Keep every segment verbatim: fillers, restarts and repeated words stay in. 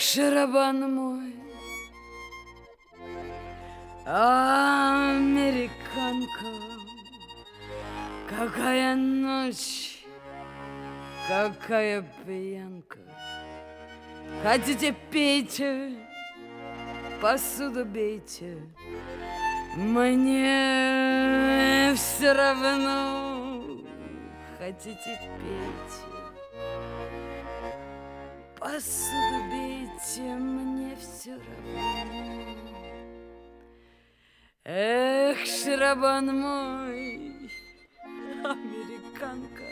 шарабан мой, американка, какая ночь, какая пьянка. Хотите, пейте, посуду бейте, мне все равно. Хотите, пейте, посуду бейте, мне все равно. Эх, шарабан мой, американка,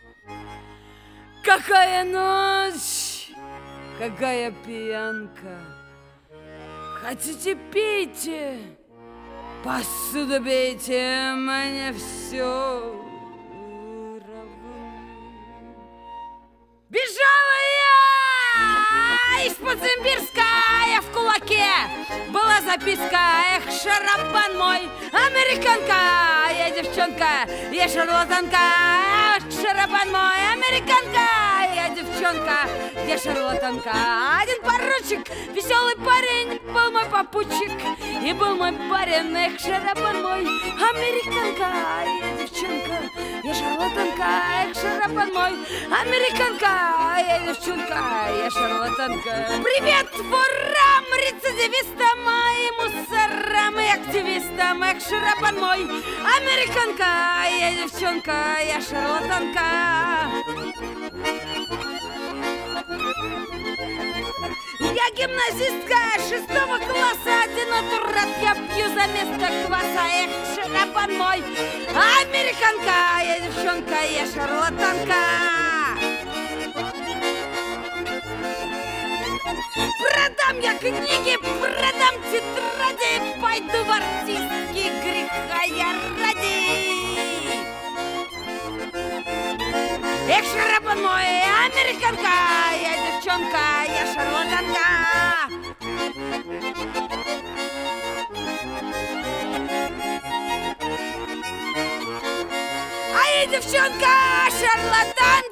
какая ночь, какая пьянка. Хотите, пейте, посуду бейте, мне все равно. Бежала я из-под Симбирска, я в кулаке. Была записка: эх, шарабан мой, американка, я девчонка, я шарлатанка. Эх, шарабан мой, американка, я девчонка, я шарлатанка. Один поручик, веселый парень, был мой попутчик, и был мой барин. Эх, шарабан мой, американка, я девчонка, я шарлатанка. Эх, шарабан мой, американка, я девчонка, я шарлатанка. Привет ворам, рецидивистам, и мусорам, и активистам. Эх, шарабан мой, американка, я девчонка, я шарлатанка. Я гимназистка шестого класса, один натурат, я пью за место кваса. Эх, шарабан мой, американка, я девчонка, я шарлатанка. Продам я книги, продам тетради, пойду в артистки, греха я ради. Эх, шарабан мой, американка, я девчонка, я шарлатанка. А я девчонка, шарлатанка.